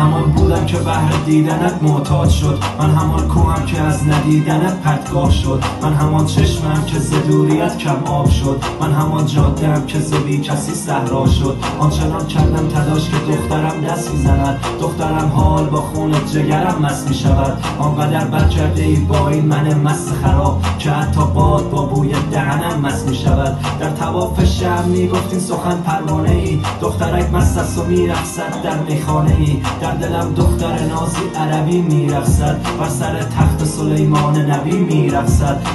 همان بودم که بهر دیدنت معتاد شد، من همان کوهم که از ندیدنت پرتگاه شد، من همان چشمم که ز دوریت کم آب شد، من همان جاده‌ام که ز بی کسی صحرا شد. آنچنان کردم تلاش که دخترم دست میزند، دخترم حال با خون جگرم مست میشود. آنقدر بد کرده ای با این من مست خراب که حتی باد با بوی دهنم مست میشود. در طواف شب میگفتین سخن پروانه ای، دخترک مست است و میرقصد در میخانه ای. در دلم دختر نازی عربی میرقصد، بر سر تخت سلیمان نبی میرقصد.